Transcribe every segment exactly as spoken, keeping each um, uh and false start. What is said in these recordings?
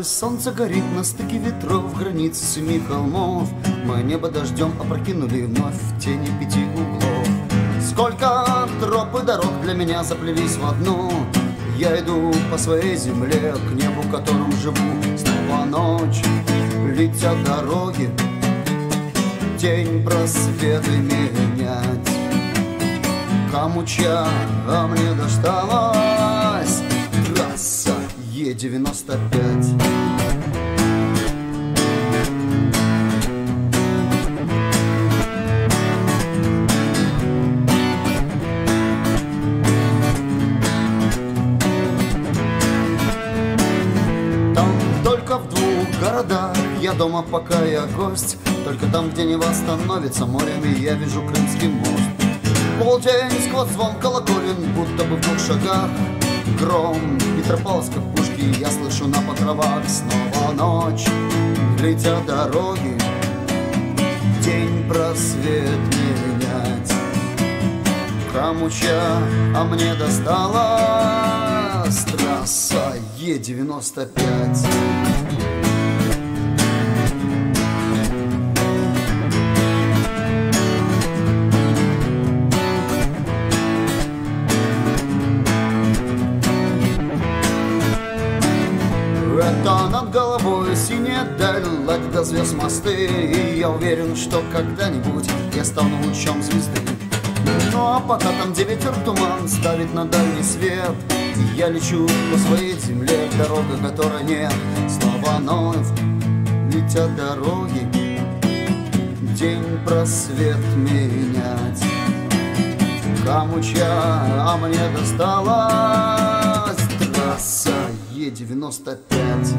Однажды солнце горит на стыке ветров, границ семи холмов. Мы небо дождем опрокинули вновь в тени пяти углов. Сколько троп и дорог для меня заплелись в одну. Я иду по своей земле, к небу, которым живу. Снова ночь, летят дороги, день просветы менять. Кому чья, а мне досталась трасса Е девяносто пять. В двух городах я дома, пока я гость. Только там, где Нева становится морем, я вижу Крымский мост. Полдень сквозь звон колоколен, будто бы в двух шагах. Гром Петропавловска в пушке я слышу на покровах. Снова ночь, летят дороги, день просвет менять. Кому чья, а мне досталась трасса Е девяносто пять. Это над головой синяя даль, лать до звезд мосты. И я уверен, что когда-нибудь я стану лучом звезды. Ну а пока там, где ветер туман ставит на дальний свет, я лечу по своей земле, дорога которой нет. Снова вновь летят дороги, день просвет менять. Кому чья, а мне досталась трасса Е девяносто пять.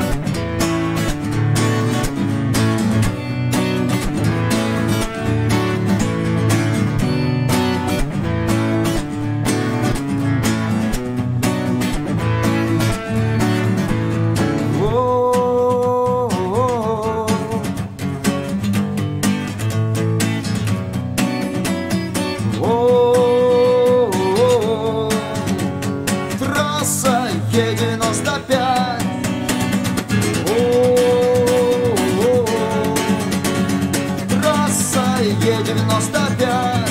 Трасса Е девяносто пять. Трасса Е девяносто пять.